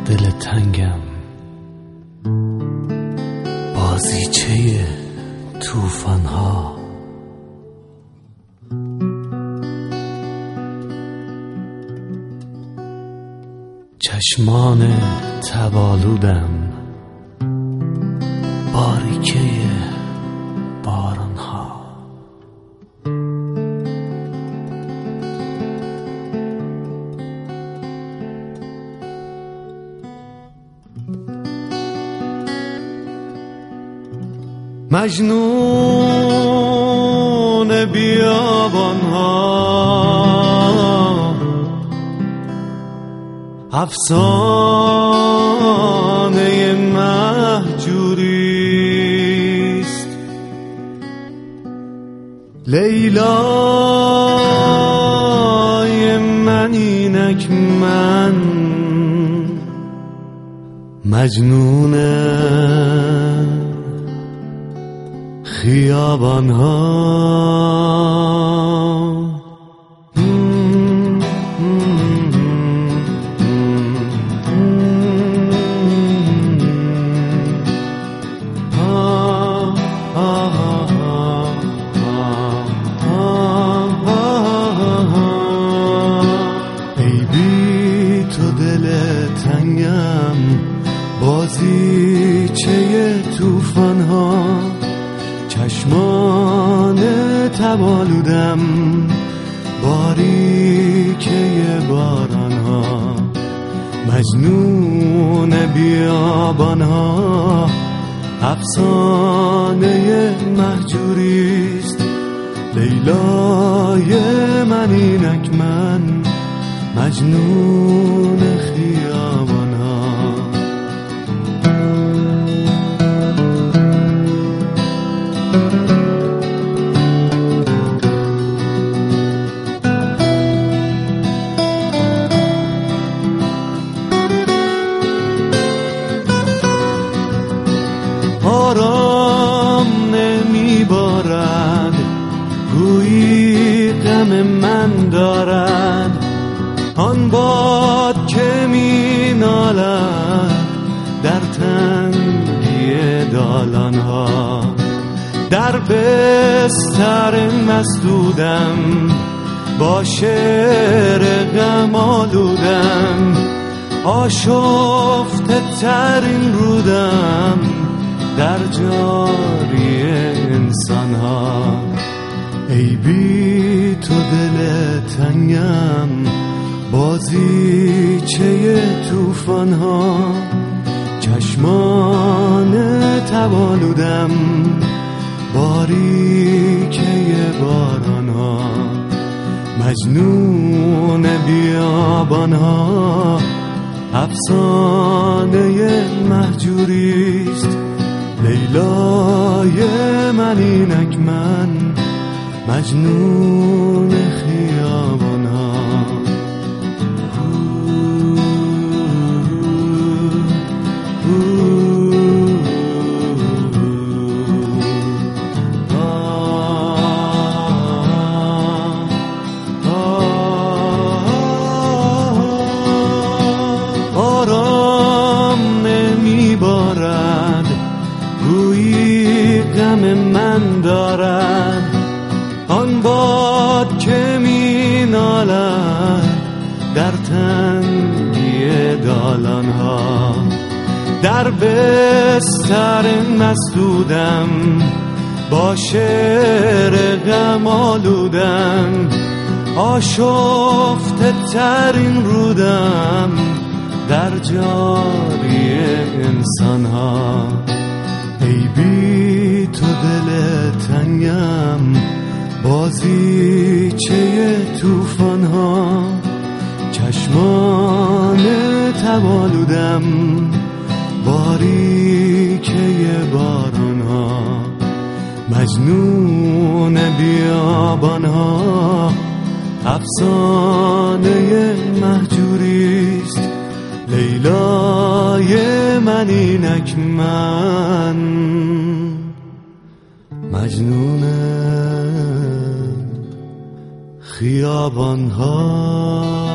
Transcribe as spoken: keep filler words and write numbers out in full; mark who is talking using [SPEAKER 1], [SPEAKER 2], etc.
[SPEAKER 1] دل تنگم، بازیچه توفان‌ها. چشمان تبالودم، باریکه باران‌ها. مجنون بیابان‌ها، افسانه مهجوریست. لیلای من اینک من، مجنون خیابان‌ها. بازیچه توفان‌ها، چشمان تبالودم، باریکه باران‌ها. مجنون بیابان‌ها، افسانه مهجوریست. لیلای من اینک من، مجنون خیابان‌ها. آرام نمی بارد، گویی غم من دارد. آن باد که می نالد در تنگی دالان‌ها. در بستر مسدودم، با شعر غم آلودم. آشفته ترین رودم در جاری انسان‌ها. ای بی تو دل تنگم، بازیچه توفان‌ها. چشمان تبالودم، باریکه باران‌ها. مجنون بیابان‌ها، افسانه مهجوریست. لیلای من اینک من، مجنون خیابان‌ها. آرام نمی بارد، گویی غم من دارد. آن باد که می نالد در تنگی دالان‌ها. در بستر مسدودم، با شعر غم آلودم. آشفته ترین رودم در جاری انسان‌ها. ای بی تو دل تنگم، بازیچه توفان‌ها. چشمان تبالودم، باریکه باران‌ها. مجنون بیابان‌ها، افسانه مهجوریست. لیلای من اینک من، مجنون خیابان‌ها.